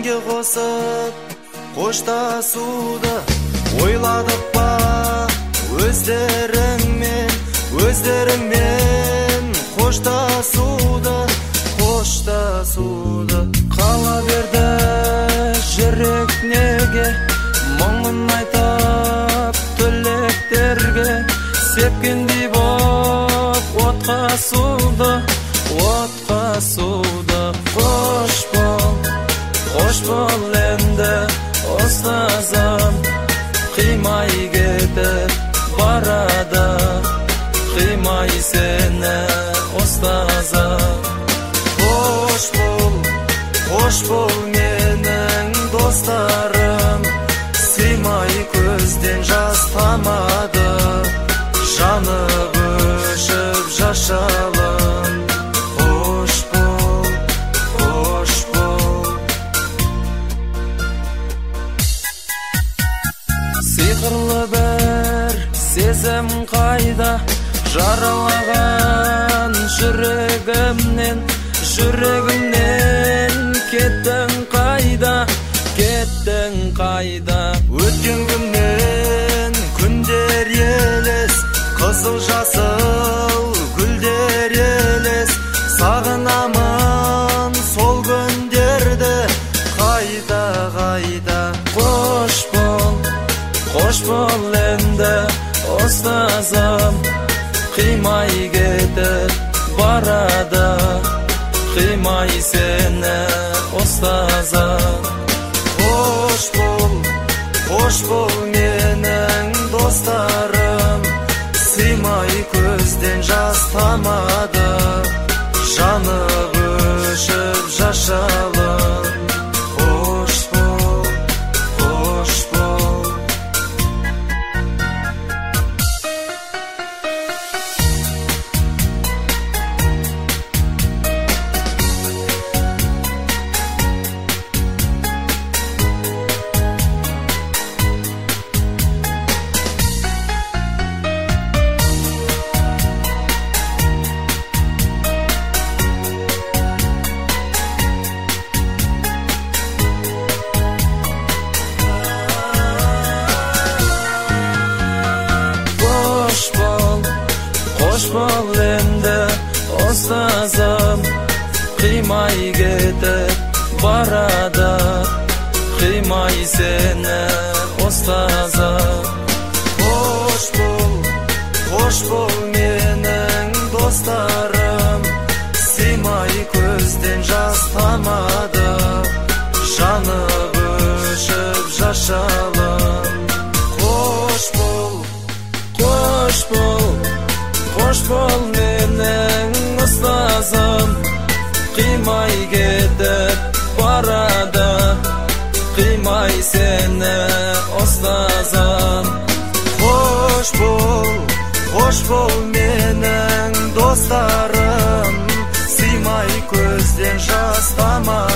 әнге қосып қоштасуды ойладық па өздеріңмен қоштасуды қала берді жүрек неге мұңын айтып тілектерге сепкендей боп отқа суды қош бол енді ұстазым қимай кетіп барады қимай сені ұстазым қош бол менің достарым сыймай көзден жас тамады жаны өшіп жашалым қош бол сиқырлы бір сезім қайда жаралаған жүрегімнен кеттің қайда өткен күннен күндер елес қызыл жасыл гүлдер елес сағынамын сол күндерді қайда қош бол енді ұстазым қимай кетіп барады қимай сені ұстазым қош бол менің достарым сыймай көзден жас тамады жаны өшіп жашалым қош бол енді ұстазым қимай кетіп барады қимай сені ұстазым қош бол менің достарым сыймай көзден жас тамады жаны өшіп жашалым қош бол менің ұстазым қимай кетіп барады қимай сені ұстазым қош бол менің достарым сыймай көзден жас тамады